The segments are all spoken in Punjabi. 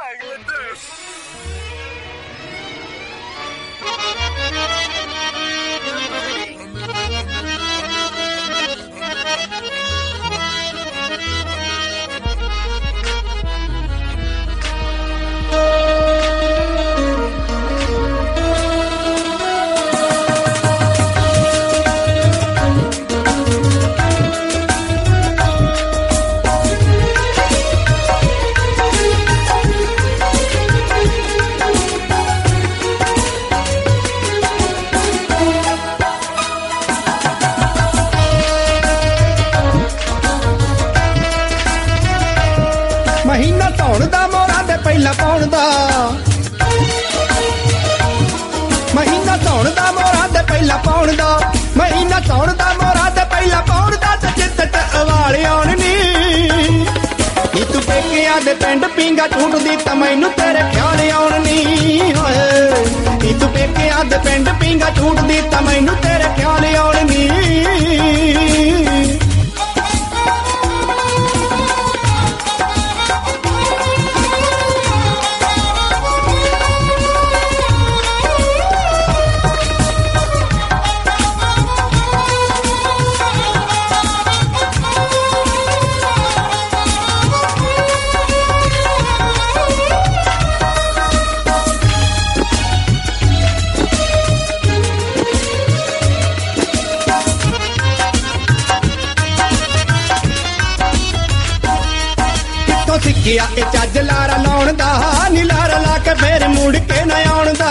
ਮਹੀਨਾ ਧੌਣ ਦਾ ਮੋਹਰਾਂ ਦੇ ਪਹਿਲਾਂ ਪਾਉਣ ਦਾ ਮਹੀਨਾ ਧੌਣ ਦਾ ਮੋਹਰਾਂ ਦੇ ਪਹਿਲਾਂ ਪਾਉਣ ਦਾ ਮਹੀਨਾ ਧੌਣ ਦਾ ਮੋਹਰਾਂ ਦੇ ਪਹਿਲਾਂ ਪਾਉਣ ਦਾ ਤੇ ਚਿੱਤ ਚ ਅਵਾਲ ਆਉਣ ਨੀ ਤੂੰ ਪੇਕਿਆਂ ਦੇ ਪਿੰਡ ਪੀਂਗਾ ਝੂਟਦੀ ਤਾਂ ਮੈਨੂੰ ਤੇਰੇ ਖਿਆਲ ਆਉਣ ਨੀ ਹੋਏ ਤੂੰ ਪੇਕਿਆਂ ਦੇ ਪਿੰਡ ਪੀਂਗਾ ਝੂਟਦੀ ਤਾਂ ਮੈਨੂੰ ਤੇਰੇ ਖਿਆਲ ਆਉਣ ਨੀ ਸਿੱਖਿਆ ਇਹ ਚੱਜ ਲਾਰਾ ਲਾਉਣ ਦਾ ਨੀ ਲਾਰਾ ਲਾ ਕੇ ਫੇਰ ਮੁੜ ਕੇ ਨਾ ਆਉਣ ਦਾ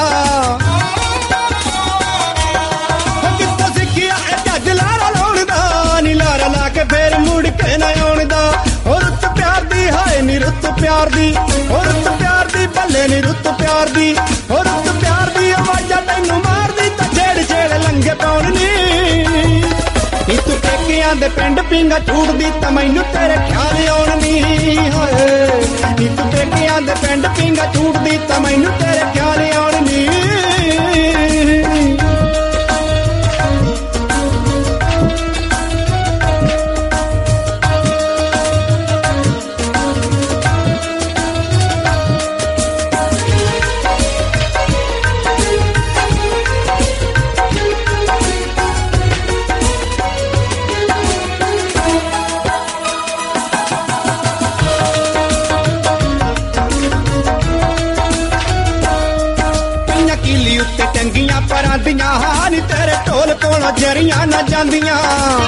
ਕਿੱਥੋਂ ਸਿੱਖਿਆ ਇਹ ਚੱਜ ਲਾਰਾ ਲਾਉਣ ਦਾ ਨੀ ਲਾਰਾ ਲਾ ਕੇ ਫੇਰ ਮੁੜ ਕੇ ਨਾ ਆਉਣ ਦਾ ਹੋ ਰੁੱਤ ਪਿਆਰ ਦੀ ਹਾਏ ਨੀ ਰੁੱਤ ਪਿਆਰ ਦੀ ਹੋ ਰੁੱਤ ਪਿਆਰ ਦੀ ਬੱਲੇ ਨੀ ਰੁੱਤ ਪਿਆਰ ਦੀ ਹੋ ਰੁੱਤ ਪਿਆਰ ਦੀ ਆਵਾਜ਼ਾਂ ਤੈਨੂੰ ਮਾਰਦੀ ਤਾਂ ਛੇੜ ਛੇੜ ਲੰਗੇ ਪਾਉਣ ਨੀ ਤੂੰ ਪੇਕਿਆਂ ਦੇ ਪਿੰਡ ਪੀਂਗਾ ਝੂਟਦੀ ਤਾਂ ਮੈਨੂੰ ਤੇਰੇ ਖਿਆਲ ਆਉਣ ਨੀ ਹੋਏ ਤੂੰ ਪੇਕਿਆਂ ਦੇ ਪਿੰਡ ਪੀਂਗਾ ਝੂਟਦੀ ਤਾਂ ਮੈਨੂੰ ਤੇਰੇ ਖਿਆਲ ਆਉਣ ਨੀ ਉੱਤੇ ਟੰਗੀਆਂ ਪਰਾਂਦੀਆਂ ਨੀ ਤੇਰੇ ਢੋਲ ਕੋਲੋਂ ਜਰੀਆਂ ਨਾ ਜਾਂਦੀਆਂ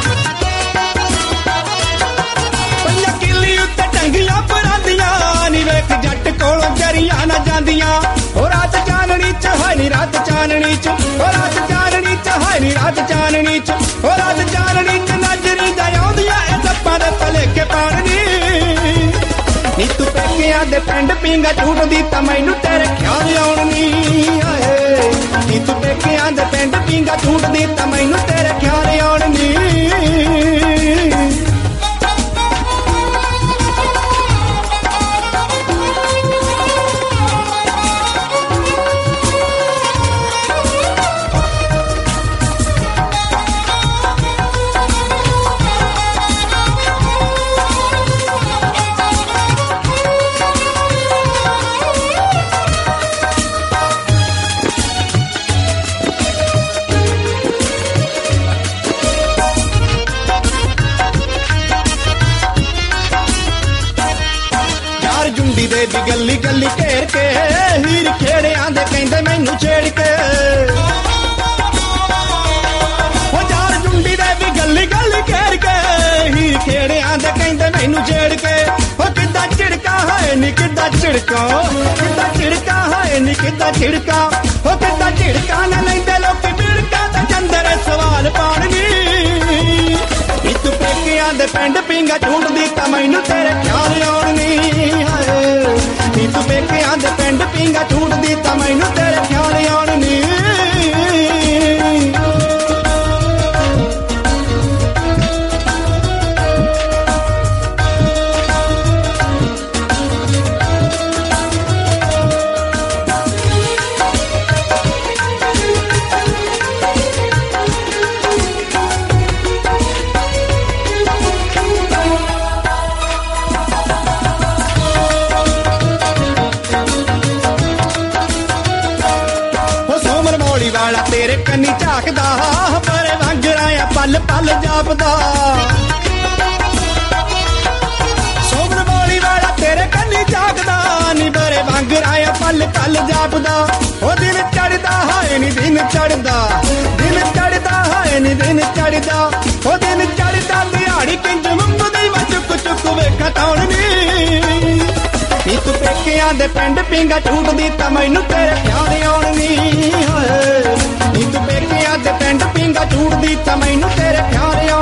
ਪੰਜਾ ਕਿੱਲੀ ਉੱਤੇ ਟੰਗੀਆਂ ਪਰਾਂਦੀਆਂ ਨੀ ਵੇਖ ਜੱਟ ਕੋਲੋਂ ਜਰੀਆਂ ਨਾ ਜਾਂਦੀਆਂ ਉਹ ਰਾਤ ਚਾਨਣੀ ਚ ਹਾਏ ਨੀ ਰਾਤ ਚਾਨਣੀ ਚ ਉਹ ਰਾਤ ਚਾਨਣੀ ਚ ਹਾਏ ਨੀ ਰਾਤ ਚਾਨਣੀ ਚ ਉਹ ਰਾਤ ਚਾਨਣੀ ਚ ਨਜ਼ਰੀ ਦਾ ਆਉਂਦੀਆਂ ਇਹ ਸੱਪਾਂ ਦੇ ਭਲੇਖੇ ਪਾਣ ਨੀ ਤੂੰ ਪੇਕਿਆਂ ਦੇ ਪਿੰਡ ਪੀਂਗਾ ਝੂਟਦੀ ਤਾਂ ਮੈਨੂੰ ਤੇਰੇ ਖਿਆਲ ਆਉਣ ਨੀ ਆਏ ਨੀ ਤੂੰ ਪੇਕਿਆਂ ਦੇ ਪਿੰਡ ਪੀਂਗਾ ਝੂਟਦੀ ਤਾਂ ਮੈਨੂੰ ਤੇਰੇ ਖਿਆਲ ਆਉਣ ਨੀ ਜੁੰਡੀ ਦੇ ਵੀ ਗੱਲੀ ਗੱਲੀ ਘੇਰ ਕੇ ਹੀਰ ਖੇੜਿਆਂ ਦੇ ਕਹਿੰਦੇ ਮੈਨੂੰ ਛੇੜ ਕੇ ਉਹ ਯਾਰ ਜੁੰਡੀ ਦੇ ਵੀ ਗੱਲੀ ਗੱਲੀ ਘੇਰ ਕੇ ਹੀਰ ਖੇੜਿਆਂ ਦੇ ਕਹਿੰਦੇ ਮੈਨੂੰ ਛੇੜ ਕੇ ਉਹ ਕਿੱਦਾਂ ਝਿੜਕਾ ਹੈ ਨੀ ਕਿੱਦਾਂ ਝਿੜਕਾ ਹੈ ਨੀ ਕਿੱਦਾਂ ਝਿੜਕਾ ਉਹ ਕਿੱਦਾਂ ਝਿੜਕਾ ਨਾ ਲੈਂਦੇ ਲੋਕੀ ਮਿੜਕਾ ਤਾਂ ਚੰਦਰੇ ਸਵਾਲ ਪਾਣਨੀ ਤੂੰ ਪੇਕਿਆਂ ਦੇ ਪਿੰਡ ਪੀਂਗਾ ਝੂਟਦੀ ਤਾਂ ਮੈਨੂੰ ਤੇਰੇ ਖਿਆਲ ਆਉਣ ਨੀ ਹਾਏ ਤੂੰ ਪੇਕਿਆਂ ਦੇ ਪਿੰਡ ਪੀਂਗਾ ਝੂਟਦੀ ਤਾਂ ਮੈਨੂੰ ਤੇਰੇ ਖਿਆਲ ਆਉਣ ਨੀ ਕੰਨੀ ਝਾਕਦਾ ਬਰੇ ਵਾਂਗਰਾਂ ਆ ਪਲ ਪਲ ਜਾਪਦਾ ਸੋਬਰ ਵਾਲੀ ਵਾਲਾ ਤੇਰੇ ਕੰਨੀ ਝਾਕਦਾ ਨੀ ਬਰੇ ਵਾਂਗਰਾਂ ਆ ਪਲ ਪਲ ਜਾਪਦਾ ਉਹ ਦਿਨ ਚੜਦਾ ਹਾਏ ਨੀ ਦਿਨ ਚੜਦਾ ਹਾਏ ਨੀ ਦਿਨ ਚੜਦਾ ਉਹ ਦਿਨ ਚੜਦਾ ਦਿਹਾੜੀ ਕਿੰਜ ਮੰਗਦੀ ਮੈਂ ਚੁੱਕ ਚੁੱਕ ਵੇਖਾਂ ਤੌਣ ਨੀ ਤੂੰ ਪੇਕਿਆਂ ਦੇ ਪਿੰਡ ਪਿੰਗਾ ਝੂਟਦੀ ਤਾਂ ਮੈਨੂੰ ਤੇਰੇ ਪਿਆਰ ਆਉਣ ਨੀ ਹਾਏ ਨੀ ਤੂੰ ਪੇਕਿਆਂ ਦੇ ਪਿੰਡ ਪਿੰਗਾ ਝੂਟਦੀ ਤਾਂ ਮੈਨੂੰ ਤੇਰੇ ਪਿਆਰ